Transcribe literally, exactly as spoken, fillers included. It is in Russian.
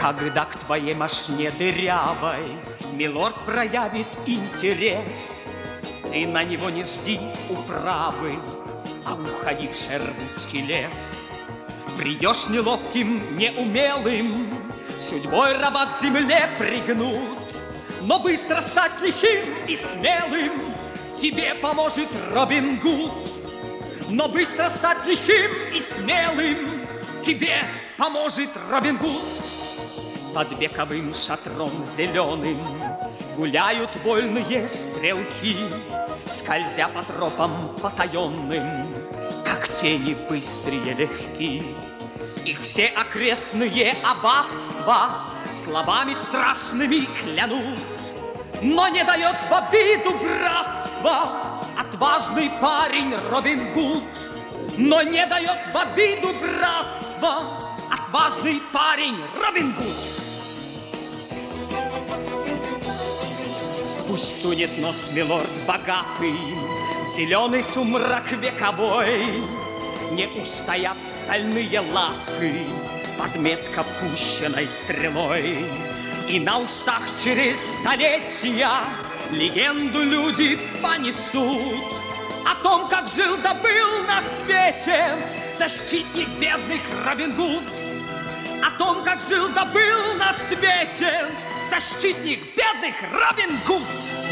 Когда к твоей мошне дырявой милорд проявит интерес, ты на него не жди управы, а уходи в Шервудский лес. Придешь неловким, неумелым, судьбой раба к земле пригнут, но быстро стать лихим и смелым тебе поможет Робин Гуд. Но быстро стать лихим и смелым тебе поможет Робин Гуд. Под вековым шатром зеленым гуляют вольные стрелки, скользя по тропам потаенным, как тени быстрые легки. Их все окрестные аббатства словами страшными клянут, но не дает в обиду братства отважный парень Робин Гуд. Но не дает в обиду братства отважный парень Робин Гуд. Пусть сунет нос милорд богатый в зеленый сумрак вековой, не устоят стальные латы под метко пущенной стрелой. И на устах через столетия легенду люди понесут о том, как жил да был на свете защитник бедных Робин Гуд. О том, как жил да был на свете защитник бедных Робин Гуд.